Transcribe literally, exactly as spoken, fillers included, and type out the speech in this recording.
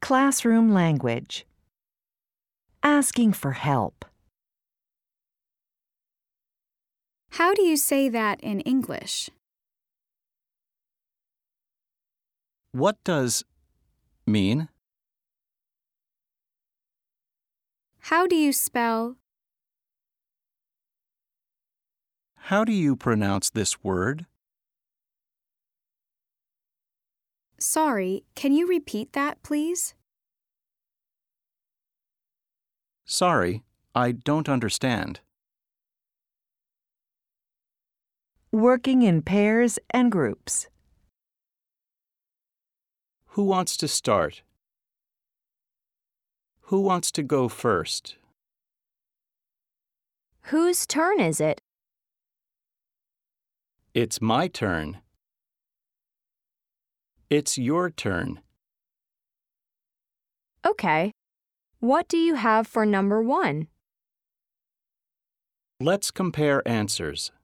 Classroom language. Asking for help. How do you say that in English? What does mean? How do you spell? How do you pronounce this word? Sorry, can you repeat that, please? Sorry, I don't understand. Working in pairs and groups. Who wants to start? Who wants to go first? Whose turn is it? It's my turn. It's your turn. Okay. What do you have for number one? Let's compare answers.